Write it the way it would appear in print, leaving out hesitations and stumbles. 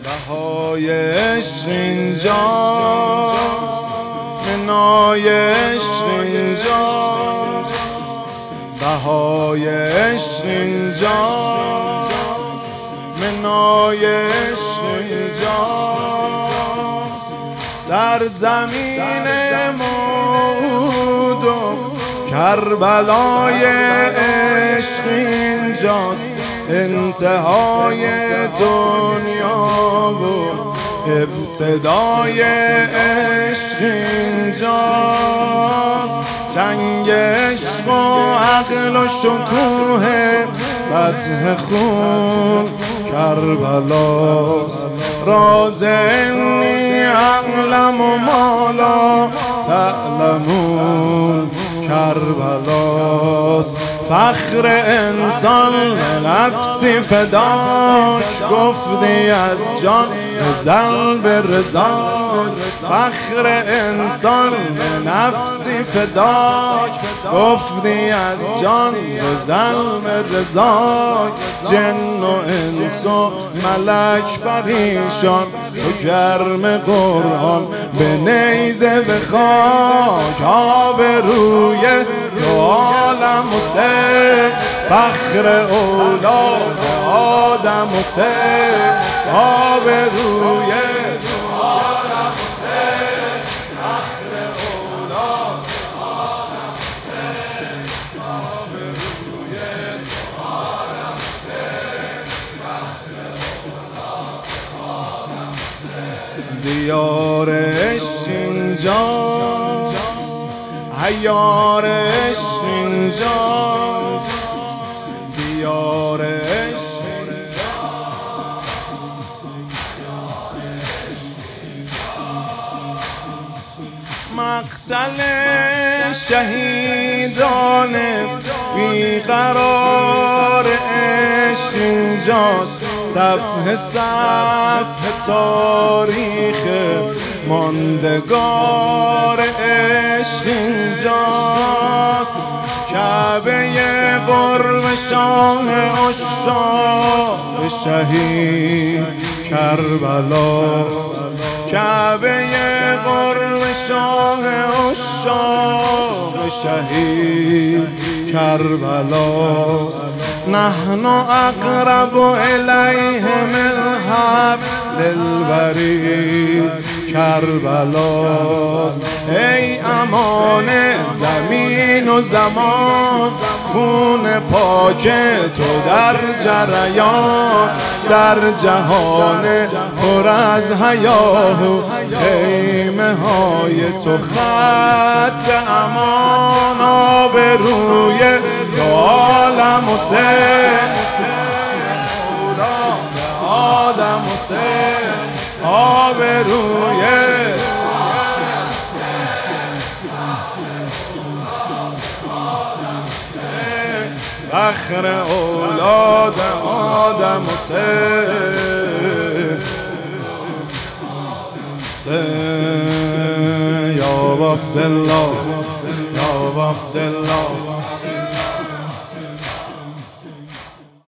بهای عشق اینجاست، منای عشق اینجاست، بهای عشق اینجاست، منای عشق اینجاست. سرزمین موعود و کربلای عشق اینجاست، انتهای دنیا و ابتدای عشق اینجاست. جنگ عشق و عقل و شکوه فتح خون کربلاست. راز انی اعلم و ما لا تعلمون کربلاست. فخر انسان نفسی فداش، گفتی از جان زل به رضاش. فخر انسان نفسی فداش، گفتی از جان زل به رضاش. جن و انس و ملک پریشان، تو گرم قرآن به نیزه به خاک. آبروی دو عالم و سه، فخر اولاد آدم و سه. آبروی دو عالم و سه، فخر اولاد آدم و سه. آبروی دو عالم و سه، فخر اولاد آدم و سه. دیار عشق اینجاست، عیار عشق اینجاست، دیار عشق اینجاست. مقتل شهیدان بیقرار عشق اینجاست. صفحه صفحه تاریخ ماندگار عشق اینجاست. کعبه قرب شاه عشاق شهید کربلاست. کعبه قرب شاه عشاق شهید کربلاست. نحن اقرب الیه من حبل الورید کربلاست. ای امان زمین و زمان، خون پاک تو در جریان. در جهان پر از حیا، خیمه های تو خط امان. آبروی دو عالم و سه، آدم و سه. آبروی فخر اولاد آدم و سه. یا عبدالله، یا عبدالله.